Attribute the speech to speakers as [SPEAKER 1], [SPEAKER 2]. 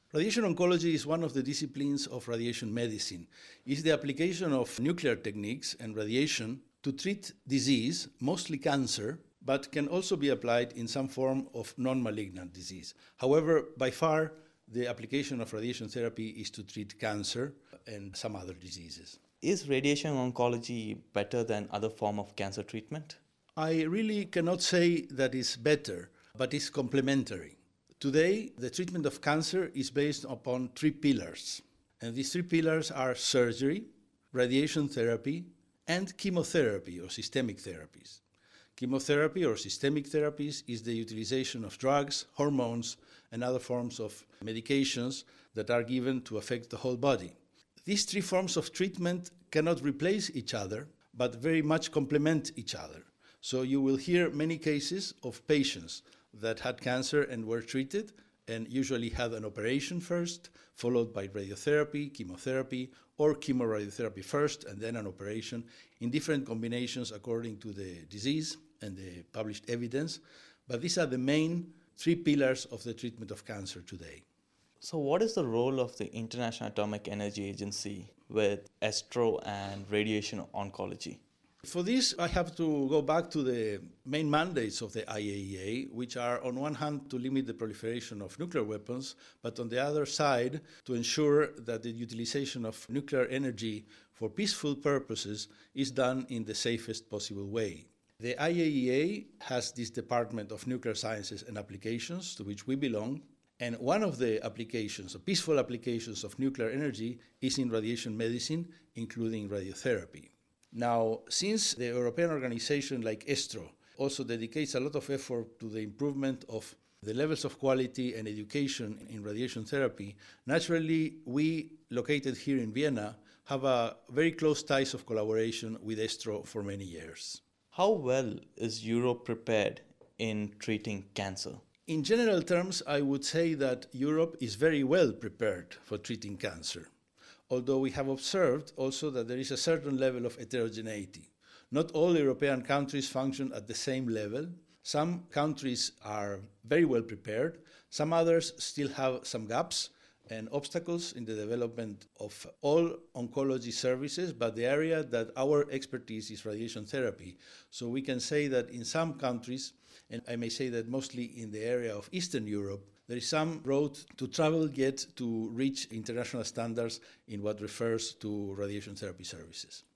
[SPEAKER 1] Radiation oncology is one of the disciplines of radiation medicine. It's the application of nuclear techniques and radiation to treat disease, mostly cancer, but can also be applied in some form of non-malignant disease. However, by far, the application of radiation therapy is to treat cancer and some other diseases.
[SPEAKER 2] Is radiation oncology better than other form of cancer treatment?
[SPEAKER 1] I really cannot say that it's better, but it's complementary. Today, the treatment of cancer is based upon three pillars. And these three pillars are surgery, radiation therapy, and chemotherapy or systemic therapies. Chemotherapy or systemic therapies is the utilization of drugs, hormones, and other forms of medications that are given to affect the whole body. These three forms of treatment cannot replace each other, but very much complement each other. So you will hear many cases of patients that had cancer and were treated and usually had an operation first, followed by radiotherapy, chemotherapy, or chemoradiotherapy first and then an operation in different combinations according to the disease and the published evidence. But these are the main three pillars of the treatment of cancer today.
[SPEAKER 2] So what is the role of the International Atomic Energy Agency with ESTRO and radiation oncology?
[SPEAKER 1] For this, I have to go back to the main mandates of the IAEA, which are on one hand to limit the proliferation of nuclear weapons, but on the other side to ensure that the utilization of nuclear energy for peaceful purposes is done in the safest possible way. The IAEA has this Department of Nuclear Sciences and Applications, to which we belong, and one of the applications, the peaceful applications of nuclear energy, is in radiation medicine, including radiotherapy. Now, since the European organization like ESTRO also dedicates a lot of effort to the improvement of the levels of quality and education in radiation therapy, naturally, we, located here in Vienna, have a very close ties of collaboration with ESTRO for many years.
[SPEAKER 2] How well is Europe prepared in treating cancer?
[SPEAKER 1] In general terms, I would say that Europe is very well prepared for treating cancer, although we have observed also that there is a certain level of heterogeneity. Not all European countries function at the same level. Some countries are very well prepared. Some others still have some gaps and obstacles in the development of all oncology services, but the area that our expertise is radiation therapy. So we can say that in some countries, and I may say that mostly in the area of Eastern Europe, there is some road to travel yet to reach international standards in what refers to radiation therapy services.